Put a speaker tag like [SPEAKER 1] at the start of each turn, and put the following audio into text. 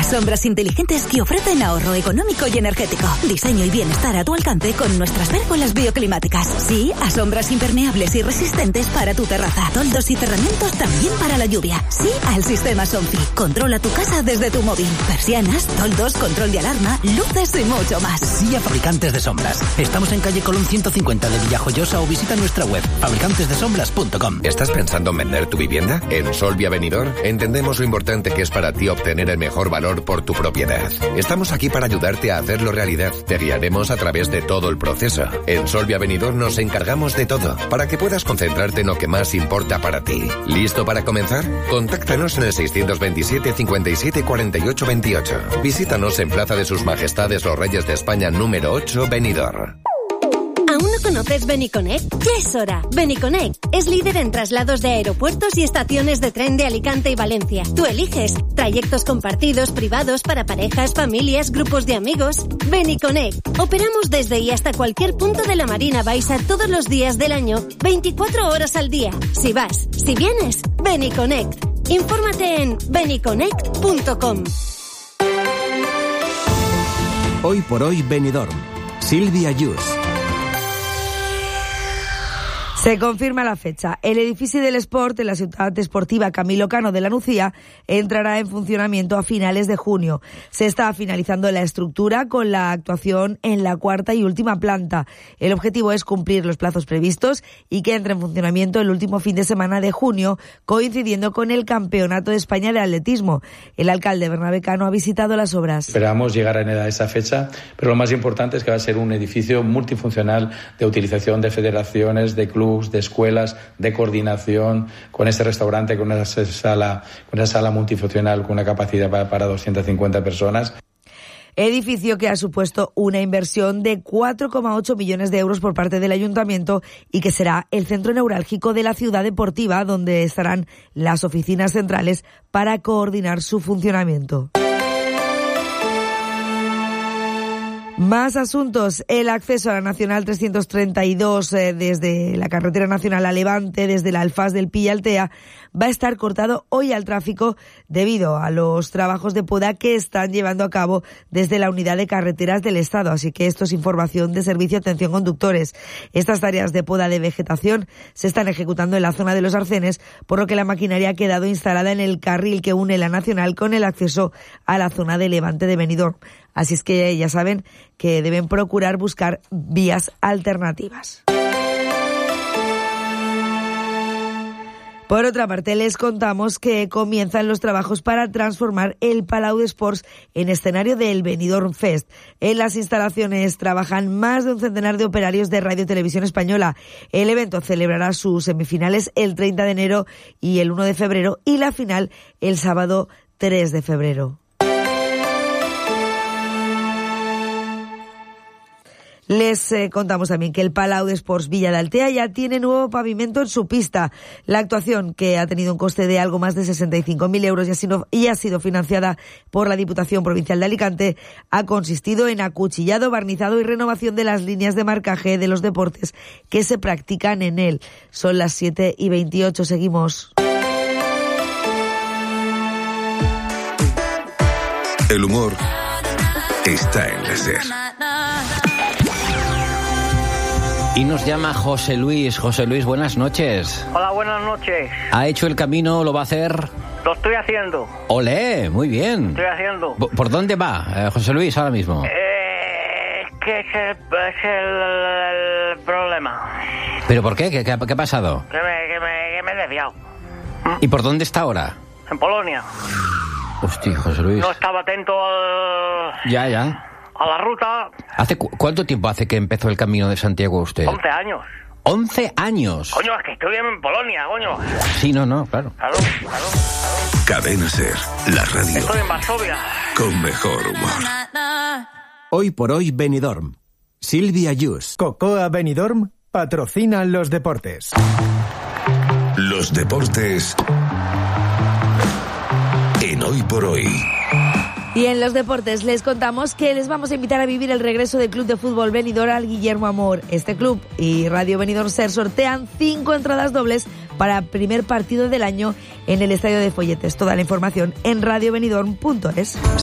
[SPEAKER 1] Sombras inteligentes que ofrecen ahorro económico y energético. Diseño y bienestar a tu alcance con nuestras pérgolas bioclimáticas. Sí a sombras impermeables y resistentes para tu terraza. Toldos y cerramientos también para la lluvia. Sí al sistema Somfy. Controla tu casa desde tu móvil. Persianas, toldos, control de alarma, luces y mucho más.
[SPEAKER 2] Sí a fabricantes de sombras. Estamos en calle Colón 150 de Villajoyosa o visita nuestra web fabricantesdesombras.com.
[SPEAKER 3] ¿Estás pensando en vender tu vivienda? En Solvia Benidorm entendemos lo importante que es para ti obtener el mejor valor por tu propiedad. Estamos aquí para ayudarte a hacerlo realidad. Te guiaremos a través de todo el proceso. En Solvia Benidorm nos encargamos de todo para que puedas concentrarte en lo que más importa para ti. ¿Listo para comenzar? Contáctanos en el 627 57 48 28. Visítanos en Plaza de Sus Majestades los Reyes de España número 8, Benidorm.
[SPEAKER 4] ¿Aún no conoces Beniconnect? Ya es hora. Beniconnect es líder en traslados de aeropuertos y estaciones de tren de Alicante y Valencia. Tú eliges trayectos compartidos, privados, para parejas, familias, grupos de amigos. Beniconnect. Operamos desde y hasta cualquier punto de la Marina Baixa todos los días del año, 24 horas al día. Si vas, si vienes, Beniconnect. Infórmate en beniconnect.com.
[SPEAKER 5] Hoy por hoy Benidorm. Sílvia Yus.
[SPEAKER 6] Se confirma la fecha. El edifici de l'Esport en la ciutat esportiva Camilo Cano de la Nucía entrará en funcionamiento a finales de junio. Se está finalizando la estructura con la actuación en la cuarta y última planta. El objetivo es cumplir los plazos previstos y que entre en funcionamiento el último fin de semana de junio, coincidiendo con el Campeonato de España de Atletismo. El alcalde Bernabé Cano ha visitado las obras.
[SPEAKER 7] Esperamos llegar a esa fecha, pero lo más importante es que va a ser un edificio multifuncional de utilización de federaciones, de clubes, de escuelas, de coordinación, con ese restaurante, con esa sala multifuncional con una capacidad para 250 personas.
[SPEAKER 6] Edificio que ha supuesto una inversión de 4,8 millones de euros por parte del ayuntamiento y que será el centro neurálgico de la ciudad deportiva, donde estarán las oficinas centrales para coordinar su funcionamiento. Más asuntos. El acceso a la Nacional 332 desde la carretera nacional a Levante, desde la Alfaz del Pi y Altea, va a estar cortado hoy al tráfico debido a los trabajos de poda que están llevando a cabo desde la Unidad de Carreteras del Estado. Así que esto es información de Servicio Atención Conductores. Estas tareas de poda de vegetación se están ejecutando en la zona de los Arcenes, por lo que la maquinaria ha quedado instalada en el carril que une la Nacional con el acceso a la zona de Levante de Benidorm. Así es que ya saben que deben procurar buscar vías alternativas. Por otra parte, les contamos que comienzan los trabajos para transformar el Palau d'Esports en escenario del Benidorm Fest. En las instalaciones trabajan más de un centenar de operarios de Radio Televisión Española. El evento celebrará sus semifinales el 30 de enero y el 1 de febrero y la final el sábado 3 de febrero. Les contamos también que el Palau d'Esports Villa de Altea ya tiene nuevo pavimento en su pista. La actuación, que ha tenido un coste de algo más de 65.000 euros y ha sido financiada por la Diputación Provincial de Alicante, ha consistido en acuchillado, barnizado y renovación de las líneas de marcaje de los deportes que se practican en él. Son las 7:28, seguimos.
[SPEAKER 8] El humor está en la SER.
[SPEAKER 2] Y nos llama José Luis. José Luis, buenas noches.
[SPEAKER 9] Hola, buenas noches.
[SPEAKER 2] ¿Ha hecho el camino? ¿Lo va a hacer?
[SPEAKER 9] Lo estoy haciendo.
[SPEAKER 2] ¡Olé! Muy bien.
[SPEAKER 9] Estoy haciendo.
[SPEAKER 2] ¿Por dónde va, José Luis, ahora mismo?
[SPEAKER 9] Que es el problema.
[SPEAKER 2] ¿Pero por qué? ¿Qué ha pasado?
[SPEAKER 9] Que me he desviado.
[SPEAKER 2] ¿Y por dónde está ahora?
[SPEAKER 9] En Polonia.
[SPEAKER 2] Hostia, José Luis.
[SPEAKER 9] No estaba atento
[SPEAKER 2] Ya.
[SPEAKER 9] a la ruta.
[SPEAKER 2] ¿Cuánto tiempo hace que empezó el Camino de Santiago usted?
[SPEAKER 9] 11 años.
[SPEAKER 2] ¿11 años?
[SPEAKER 9] Coño, es que estoy en Polonia, coño.
[SPEAKER 2] Sí, no, claro.
[SPEAKER 9] Claro.
[SPEAKER 8] Cadena SER, la radio.
[SPEAKER 9] Estoy en Varsovia.
[SPEAKER 8] Con mejor humor.
[SPEAKER 5] Hoy por hoy Benidorm. Sílvia Yus.
[SPEAKER 10] Cocoa Benidorm patrocinan los deportes.
[SPEAKER 8] Los deportes en Hoy por Hoy.
[SPEAKER 6] Y en los deportes les contamos que les vamos a invitar a vivir el regreso del Club de Fútbol Benidorm al Guillermo Amor. Este club y Radio Benidorm SER sortean 5 entradas dobles para el primer partido del año en el Estadio de Folletes. Toda la información en radiobenidorm.es.